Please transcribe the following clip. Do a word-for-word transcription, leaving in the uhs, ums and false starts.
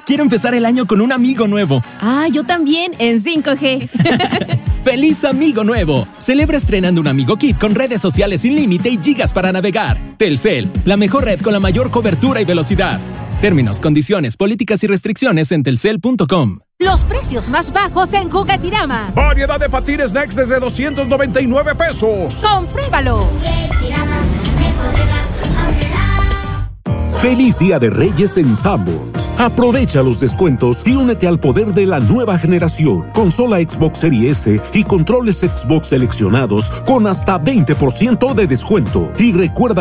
Quiero empezar el año con un amigo nuevo. Ah, yo también, en cinco G. ¡Feliz Amigo Nuevo! Celebra estrenando un Amigo Kit con redes sociales sin límite y gigas para navegar. Telcel, la mejor red con la mayor cobertura y velocidad. Términos, condiciones, políticas y restricciones en telcel punto com. Los precios más bajos en Juguetirama. Variedad de patines Next desde doscientos noventa y nueve pesos. ¡Compruébalo! Feliz Día de Reyes en Sanborns. Aprovecha los descuentos y únete al poder de la nueva generación. Consola Xbox Series S y controles Xbox seleccionados con hasta veinte por ciento de descuento. Y recuerda